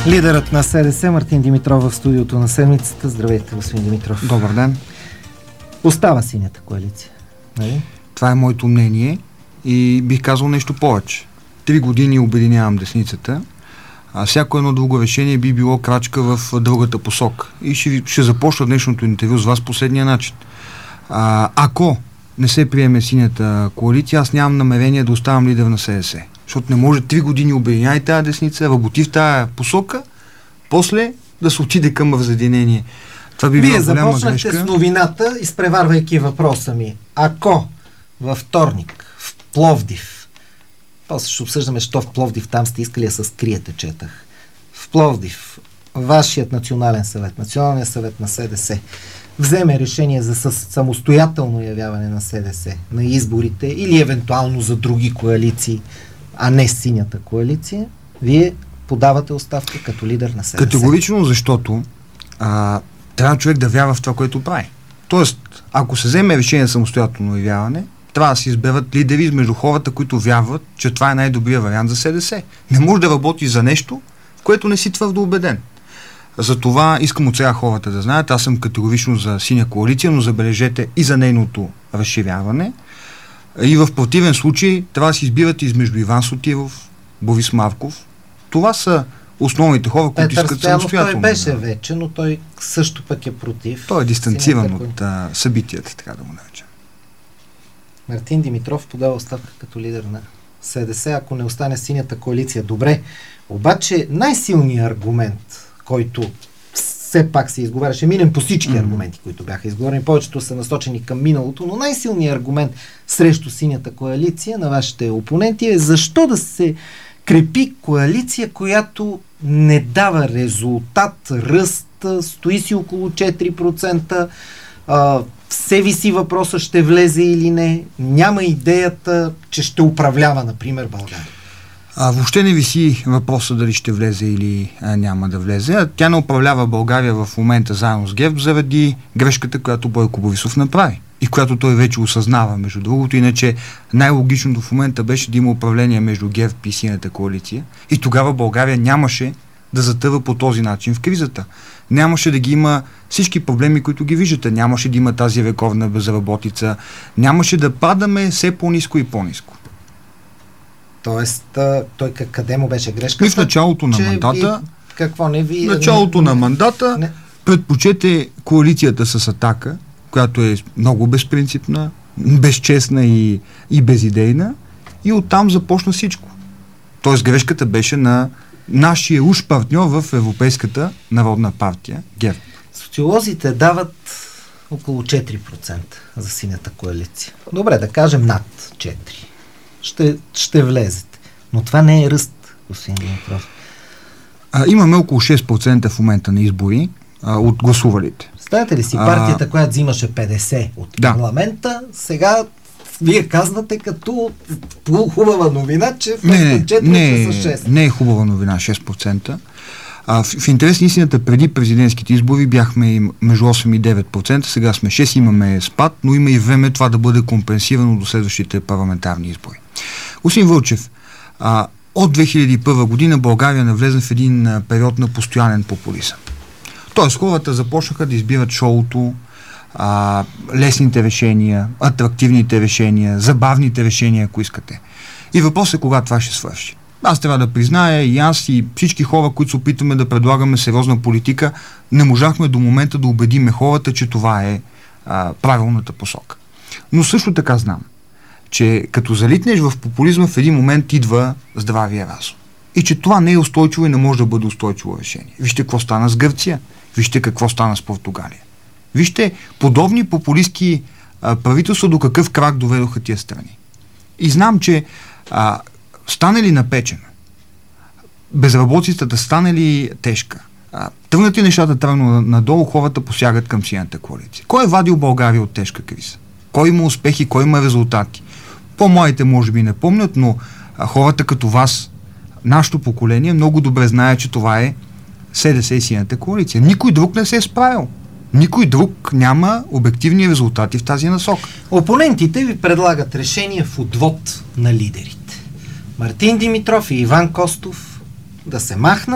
Лидерът на СДС Мартин Димитров в студиото на седмицата. Здравейте, господин Димитров. Добър ден. Остава синята коалиция, нали? Това е моето мнение и бих казал нещо повече. 3 години обединявам десницата, а всяко едно друго решение би било крачка в другата посока. И ще започна днешното интервю с вас последния начин. Ако не се приеме синята коалиция, аз нямам намерение да оставам лидер на СДС. Защото не може 3 години обединяй тази десница, работи в тази посока, после да се отиде към разединение. Това би Вие голяма започнахте грешка. с новината, изпреварвайки въпроса ми. Ако във вторник в Пловдив, после ще обсъждаме, що в Пловдив там сте искали да се скриете, четах. В Пловдив вашият Националният съвет на СДС вземе решение за самостоятелно явяване на СДС на изборите или евентуално за други коалиции, а не синята коалиция, вие подавате оставка като лидер на СДС. Категорично, защото трябва човек да вярва в това, което прави. Тоест, ако се вземе решение за самостоятелно явяване, трябва да се изберат лидери между хората, които вярват, че това е най-добрият вариант за СДС. Не може да работи за нещо, в което не си твърдо убеден. Затова искам от сега хората да знаят, аз съм категорично за синя коалиция, но забележете и за нейното разширяване. И в противен случай трябва да се избират измежду Иван Сотиров, Борис Марков. Това са основните хора, които искат самостоятелно. Той беше вече, но той също пък е против. Той е дистанциран от събитията, така да го наречем. Мартин Димитров подава оставка като лидер на СДС, ако не остане синята коалиция. Добре, обаче най-силният аргумент, който все пак се изговаряше, минем по всички аргументи, които бяха изговорени, повечето са насочени към миналото, но най-силният аргумент срещу синята коалиция на вашите опоненти е защо да се крепи коалиция, която не дава резултат, ръст, стои си около 4%, все виси въпроса ще влезе или не, няма идеята, че ще управлява, например, България. Въобще не виси въпроса дали ще влезе или няма да влезе. Тя не управлява България в момента заедно с ГЕРБ заради грешката, която Бойко Борисов направи и която той вече осъзнава, между другото. Иначе най-логичното в момента беше да има управление между ГЕРБ и синята коалиция и тогава България нямаше да затъва по този начин в кризата. Нямаше да ги има всички проблеми, които ги виждате. Нямаше да има тази рекордна безработица. Нямаше да падаме все по-ниско и по-ниско. Тоест, той къде му беше грешката? И в началото на мандата, на мандата предпочете коалицията с Атака, която е много безпринципна, безчестна и безидейна, и оттам започна всичко. Тоест грешката беше на нашия уж партньор в Европейската народна партия, ГЕРБ. Социолозите дават около 4% за синята коалиция. Добре, да кажем над 4%. Ще влезете. Но това не е ръст, господин Димитров. Имаме около 6% в момента на избори от гласувалите. Знаете ли си, партията, която взимаше 50 от парламента, сега вие казвате като хубава новина, че вместо 4 са 6. Не е хубава новина 6%. В интерес на истината, преди президентските избори бяхме между 8 и 9%, сега сме 6, имаме спад, но има и време това да бъде компенсирано до следващите парламентарни избори. Господин Вълчев, от 2001 година България навлезна в един период на постоянен популизъм. Тоест хората започнаха да избират шоуто, лесните решения, атрактивните решения, забавните решения, ако искате. И въпросът е кога това ще свърши. Аз трябва да призная, и аз, и всички хора, които се опитваме да предлагаме сериозна политика, не можахме до момента да убедиме хората, че това е правилната посока. Но също така знам, че като залитнеш в популизма, в един момент идва здравия разум. И че това не е устойчиво и не може да бъде устойчиво решение. Вижте какво стана с Гърция, вижте какво стана с Португалия. Вижте подобни популистки правителства до какъв крак доведоха тия страни. И знам, че стане ли напечено, безработицата стане ли тежка, тръгнат ли нещата тръгно надолу, хората посягат към синята коалиция. Кой е вадил България от тежка криза? Кой има успехи, кой има резултати? По-младите може би не помнят, но хората като вас, нашето поколение, много добре знае, че това е СДС и синята коалиция. Никой друг не се е справил. Никой друг няма обективни резултати в тази насока. Опонентите ви предлагат решение в отвод на лидерите. Мартин Димитров и Иван Костов да се махнат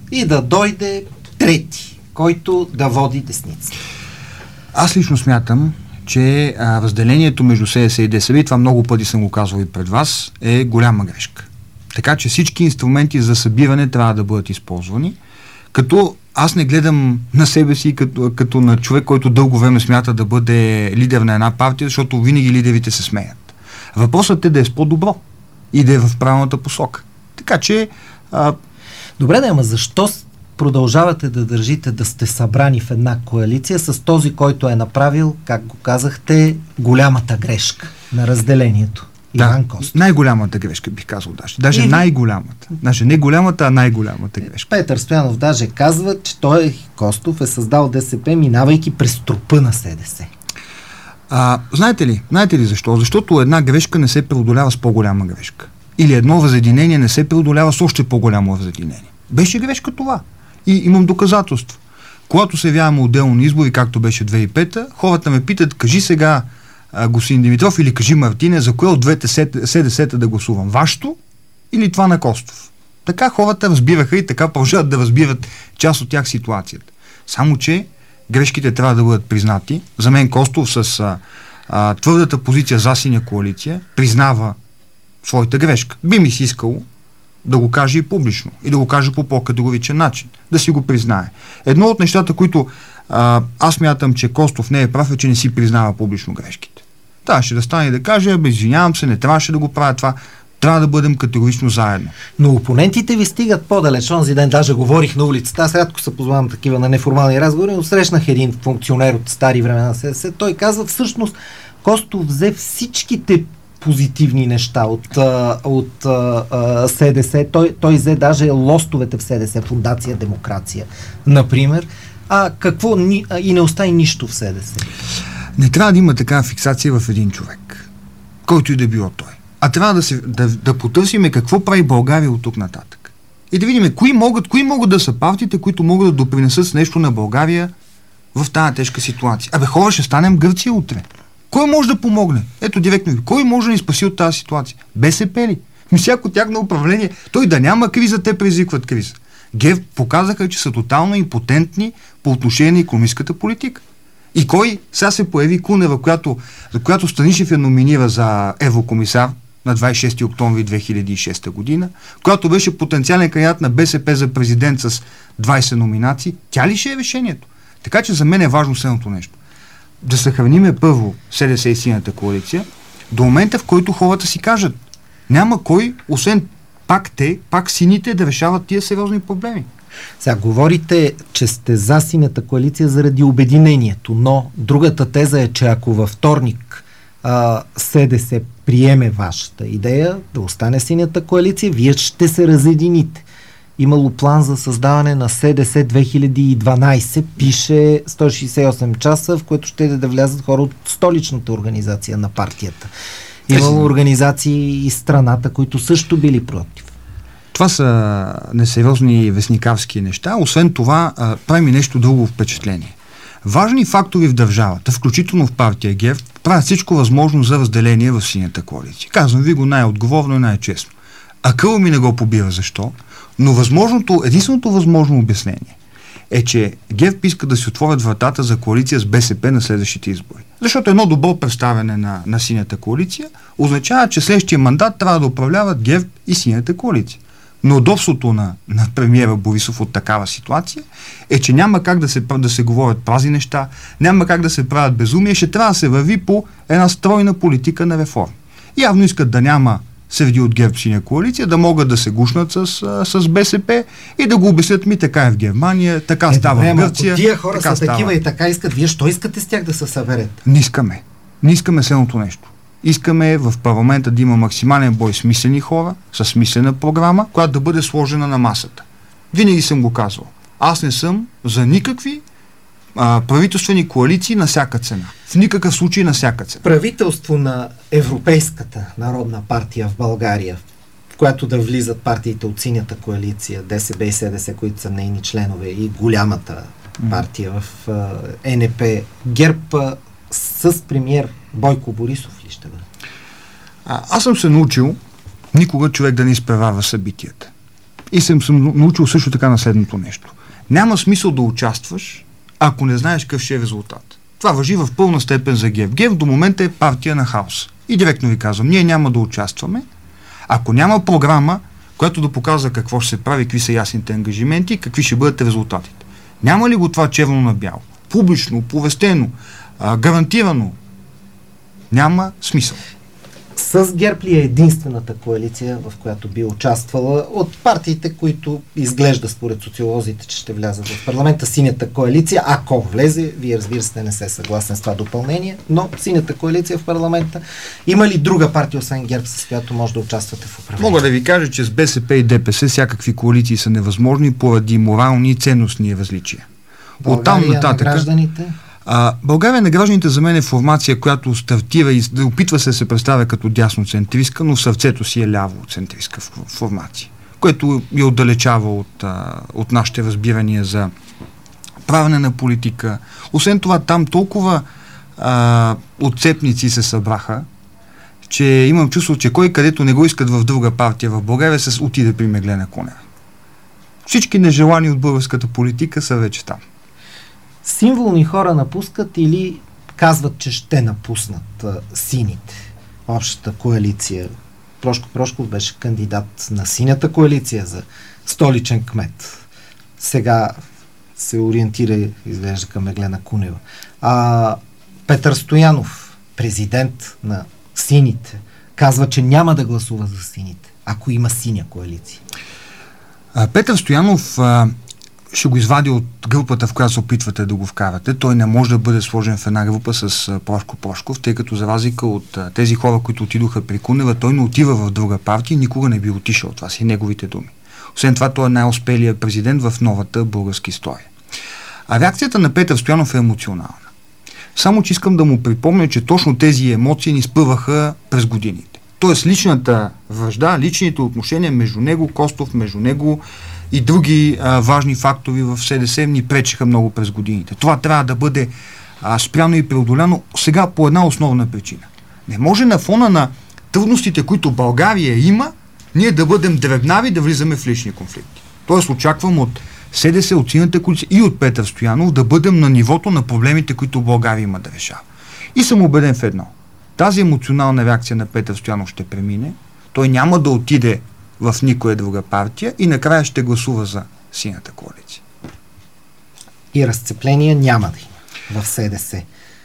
и да дойде трети, който да води десница. Аз лично смятам, че разделението между СДС и ДСБ, и това много пъти съм го казвал и пред вас, е голяма грешка. Така че всички инструменти за събиране трябва да бъдат използвани, като аз не гледам на себе си като на човек, който дълго време смята да бъде лидер на една партия, защото винаги лидерите се смеят. Въпросът е да е с по-добро и да е в правилната посока. Така че... Добре, ама защо продължавате да държите да сте събрани в една коалиция с този, който е направил, как го казахте, голямата грешка на разделението? Иван Костов. Най-голямата грешка, бих казал даже. Най-голямата. Даже не голямата, а най-голямата грешка. Петър Стоянов даже казва, че той, Костов, е създал ДСП, минавайки през трупа на СДС. Знаете ли защо? Защото една грешка не се преодолява с по-голяма грешка. Или едно разединение не се преодолява с още по-голямо разединение. Беше грешка това. И имам доказателство. Когато се явяваме отделно на избори, както беше 2005-та, хората ме питат, кажи сега, господин Димитров, или кажи Мартине, за кое от двете СДС-та да гласувам? Вашето или това на Костов? Така хората разбираха и така продължават да разбират част от тях ситуацията. Само че грешките трябва да бъдат признати. За мен Костов с твърдата позиция за синя коалиция признава своята грешка. Би ми си искало да го каже и публично, и да го каже по по-категоричен начин, да си го признае. Едно от нещата, които аз мятам, че Костов не е прав, е, че не си признава публично грешките. Трябваше да стане и да каже, извинявам се, не трябваше да го правя това, трябва да бъдем категорично заедно. Но опонентите ви стигат по-далеч. Онзи ден даже говорих на улицата, аз рядко се позвавам такива на неформални разговори, но срещнах един функционер от стари времена на СДС. Той казва, всъщност Костов взе всичките позитивни неща от СДС. Той взе даже лостовете в СДС, Фондация Демокрация, например. И не остави нищо в СДС. Не трябва да има такава фиксация в един човек, който и да било той. А трябва да потърсиме какво прави България от тук нататък. И да видим кои могат да са партиите, които могат да допринесат с нещо на България в тази тежка ситуация. Хора, ще станем Гърция утре. Кой може да помогне? Ето директно ви. Кой може да ни спаси от тази ситуация? БСП ли? Всяко тяхно управление. Той да няма криза, те предизвикват криза. ГЕРБ показаха, че са тотално импотентни по отношение на икономическата политика. И кой? Сега се появи Кунева, за която Станишев я номинира за еврокомисар на 26 октомври 2006 година, която беше потенциален кандидат на БСП за президент с 20 номинации. Тя ли ще е решението? Така че за мен е важно следното нещо. Да съхраниме първо СДС и синята коалиция до момента, в който хората си кажат, няма кой, освен пак сините да решават тия сериозни проблеми. Сега говорите, че сте за синята коалиция заради обединението, но другата теза е, че ако във вторник СДС приеме вашата идея да остане синята коалиция, вие ще се разедините. Имало план за създаване на СДС 2012, пише 168 часа, в което ще да влязат хора от столичната организация на партията. Имало организации и страната, които също били против. Това са несериозни вестникарски неща. Освен това, прави ми нещо друго впечатление. Важни фактори в държавата, включително в партия ГЕРБ, правят всичко възможно за разделение в синята коалиция. Казвам ви го най-отговорно и най-честно. Акъл ми не го побира защо, но единственото възможно обяснение е, че ГЕРБ иска да си отворят вратата за коалиция с БСП на следващите избори. Защото едно добро представяне на синята коалиция означава, че следващия мандат трябва да управляват ГЕРБ и синята коалиция. Но удобството на премиера Борисов от такава ситуация е, че няма как да се говорят празни неща, няма как да се правят безумия, ще трябва да се върви по една стройна политика на реформи. Явно искат да няма среди от ГЕРБ синя коалиция, да могат да се гушнат с БСП и да го обяснят така е в Германия, така става в Гърция. Тия хора са такива и така искат. Вие що искате с тях да се съберете? Не искаме следното нещо. Искаме в парламента да има максимален брой смислени хора, със смислена програма, която да бъде сложена на масата. Винаги съм го казвал. Аз не съм за никакви правителствени коалиции на всяка цена. В никакъв случай на всяка цена. Правителство на Европейската народна партия в България, в която да влизат партиите от синята коалиция, ДСБ и СДС, които са нейни членове, и голямата партия в ЕНП, ГЕРБ с премиер Бойко Борисов ли ще бъде? Аз съм се научил никога човек да не изпреварва събитията. И съм научил също така на следното нещо. Няма смисъл да участваш, ако не знаеш какъв ще е резултат. Това важи в пълна степен за ГЕРБ. ГЕРБ до момента е партия на хаос. И директно ви казвам, ние няма да участваме, ако няма програма, която да показва какво ще се прави, какви са ясните ангажименти, какви ще бъдат резултатите. Няма ли го това черно на бяло? Публично, оповестено, гарантирано? Няма смисъл. С ГЕРБ ли е единствената коалиция, в която би участвала от партиите, които изглежда според социолозите, че ще влязат в парламента, синята коалиция, ако влезе, вие разбира се не се съгласен с това допълнение, но синята коалиция в парламента, има ли друга партия, освен ГЕРБ, с която може да участвате в управлението? Мога да ви кажа, че с БСП и ДПС всякакви коалиции са невъзможни поради морални и ценностни различия. България на гражданите? България на гражданите за мен е формация, която стартира и опитва се представя като дясноцентристка, но в сърцето си е лявоцентристка формация, което я отдалечава от нашите разбирания за правене на политика. Освен това, там толкова отцепници се събраха, че имам чувство, че кой където не го искат в друга партия в България, се отиде при Меглена Кунева. Всички нежелани от българската политика са вече там. Символни хора напускат или казват, че ще напуснат сините? Общата коалиция. Прошко Прошков беше кандидат на синята коалиция за столичен кмет. Сега се ориентира, изглежда, към Меглена Кунева. Петър Стоянов, президент на сините, казва, че няма да гласува за сините, ако има синя коалиция. Петър Стоянов ще го извади от групата, в която се опитвате да го вкарате. Той не може да бъде сложен в една група с Прошко Прошков, тъй като за разлика от тези хора, които отидоха при Кунева, той не отива в друга партия и никога не би отишъл. Това са и неговите думи. Освен това, той е най-успелият президент в новата българска история. А реакцията на Петър Стоянов е емоционална. Само, че искам да му припомня, че точно тези емоции ни спъваха през годините. Тоест личната вражда, личните отношения между него, Костов, между него и други важни фактори в СДС ни пречеха много през годините. Това трябва да бъде спряно и преодоляно сега по една основна причина. Не може на фона на трудностите, които България има, ние да бъдем дребнави, да влизаме в лични конфликти. Тоест очаквам от СДС, от синята коалиция и от Петър Стоянов да бъдем на нивото на проблемите, които България има да решава. И съм убеден в едно. Тази емоционална реакция на Петър Стоянов ще премине. Той няма да отиде в никоя друга партия и накрая ще гласува за синята коалиция. И разцепление няма да има в СДС.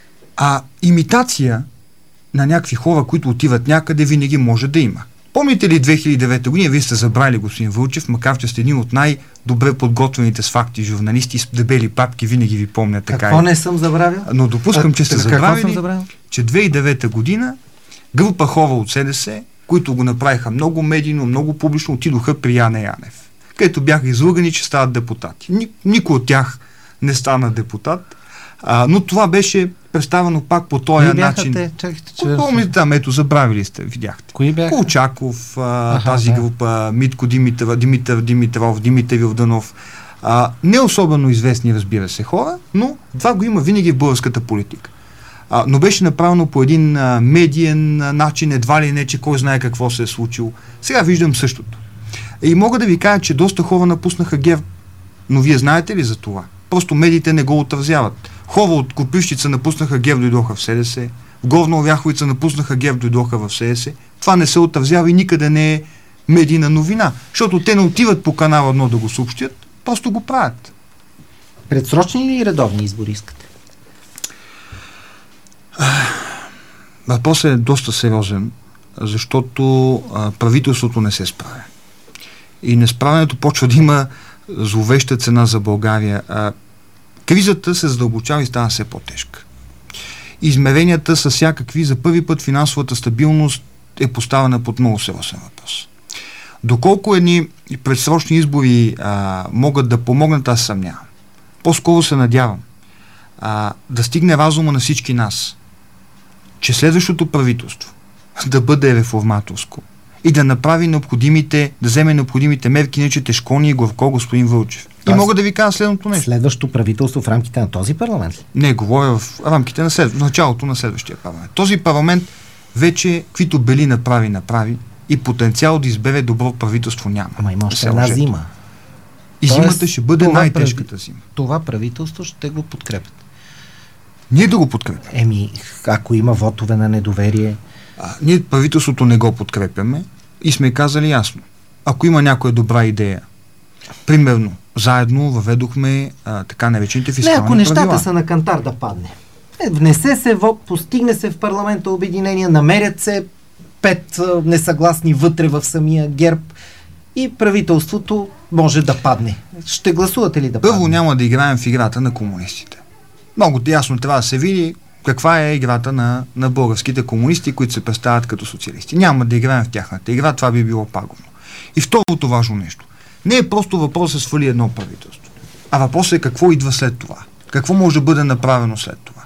Имитация на някакви хора, които отиват някъде, винаги може да има. Помните ли 2009 година, вие сте забрали господин Вълчев, макар че сте един от най-добре подготвените с факти журналисти с дебели папки, винаги ви помня така. Какво не съм забравил? Но допускам, че сте забравили, че 2009 година група хора от СДС, които го направиха много медийно, много публично, отидоха при Яне Янев, където бяха излъгани, че стават депутати. Никой от тях не стана депутат, но това беше представено пак по този начин. Помните там, ето, забравили сте, видяхте. Кои бяха? Колчаков, тази група, Митко Димитър Димитров, Димитър Йорданов. Не особено известни, разбира се, хора, но това го има винаги в българската политика. Но беше направено по един медиен начин, едва ли не, че кой знае какво се е случило. Сега виждам същото. И мога да ви кажа, че доста хора напуснаха ГЕРБ, но вие знаете ли за това? Просто медиите не го отразяват. Хора от Копривщица напуснаха ГЕРБ, дойдоха в СДС. В Горна Оряховица напуснаха ГЕРБ, дойдоха в СДС. Това не се отразява и никъде не е медийна новина, защото те не отиват по канал 1 да го съобщят, просто го правят. Предсрочни или редовни избори искате? Въпросът е доста сериозен, защото правителството не се справя. И несправянето почва да има зловеща цена за България. Кризата се задълбочава и става все по-тежка. Измеренията са всякакви. За първи път финансовата стабилност е поставена под много сериозен въпрос. Доколко едни предсрочни избори могат да помогнат, аз съмнявам. По-скоро се надявам да стигне разума на всички нас, че следващото правителство да бъде реформаторско и да направи да вземе необходимите мерки, иначе тежкони и горко, господин Вълчев. И мога да ви кажа следното нещо. Следващото правителство в рамките на този парламент ли? Не, говоря в рамките на началото на следващия парламент. Този парламент вече, каквито бели направи, и потенциал да избере добро правителство няма. Ама има още една зима. И зимата ще бъде най-тежката зима. Това правителство ще го подкрепят. Ние да го подкрепим. Ако има вотове на недоверие... Ние правителството не го подкрепяме и сме казали ясно. Ако има някоя добра идея, примерно, заедно въведохме така наречените фискални правила. Ако нещата са на кантар да падне. Внесе се вод, постигне се в парламента обединение, намерят се 5 несъгласни вътре в самия ГЕРБ и правителството може да падне. Ще гласувате ли да падне? Първо няма да играем в играта на комунистите. Много ясно трябва да се види каква е играта на българските комунисти, които се представят като социалисти. Няма да играем в тяхната игра, това би било пагубно. И второто важно нещо. Не е просто въпрос да свали едно правителство, а въпросът е какво идва след това. Какво може да бъде направено след това.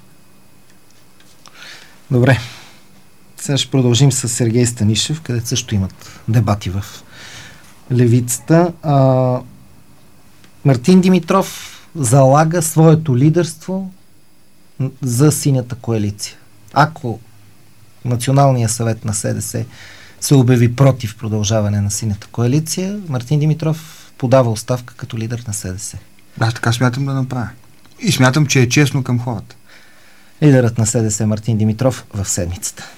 Добре. Сега ще продължим с Сергей Станишев, където също имат дебати в левицата. Мартин Димитров залага своето лидерство за синята коалиция. Ако Националният съвет на СДС се обяви против продължаване на синята коалиция, Мартин Димитров подава оставка като лидер на СДС. Аз така смятам да направя. И смятам, че е честно към хората. Лидерът на СДС Мартин Димитров в седмицата.